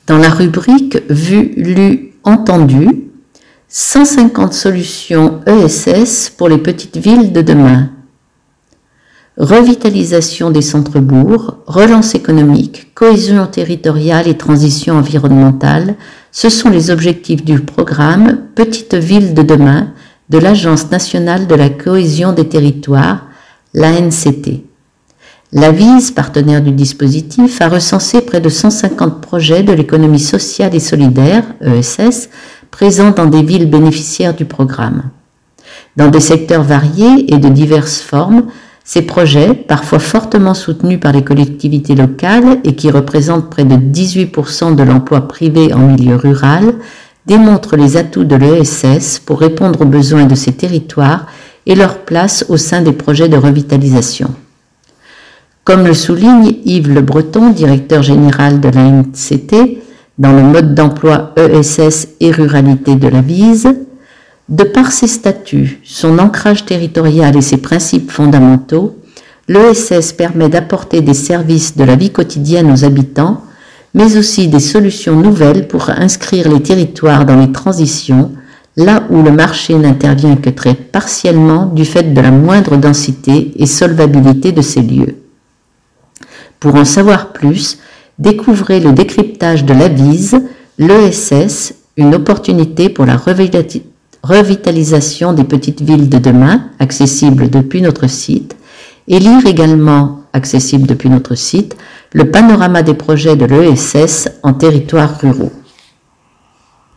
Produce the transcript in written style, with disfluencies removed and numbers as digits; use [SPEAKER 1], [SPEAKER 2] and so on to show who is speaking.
[SPEAKER 1] Dans la rubrique Vu, lu, entendu, 150 solutions ESS pour les petites villes de demain. Revitalisation des centres-bourgs, relance économique, cohésion territoriale et transition environnementale, ce sont les objectifs du programme Petites villes de demain de l'Agence nationale de la cohésion des territoires, l'ANCT. L'Avise, partenaire du dispositif, a recensé près de 150 projets de l'économie sociale et solidaire, ESS, présents dans des villes bénéficiaires du programme. Dans des secteurs variés et de diverses formes, ces projets, parfois fortement soutenus par les collectivités locales et qui représentent près de 18% de l'emploi privé en milieu rural, démontrent les atouts de l'ESS pour répondre aux besoins de ces territoires et leur place au sein des projets de revitalisation. Comme le souligne Yves Le Breton, directeur général de l'ANCT, dans le mode d'emploi ESS et ruralité de l'Avise, de par ses statuts, son ancrage territorial et ses principes fondamentaux, l'ESS permet d'apporter des services de la vie quotidienne aux habitants, mais aussi des solutions nouvelles pour inscrire les territoires dans les transitions, là où le marché n'intervient que très partiellement du fait de la moindre densité et solvabilité de ces lieux. Pour en savoir plus, découvrez le décryptage de l'Avise, l'ESS, une opportunité pour la revitalisation des petites villes de demain, accessible depuis notre site, et lire également, accessible depuis notre site, le panorama des projets de l'ESS en territoires ruraux.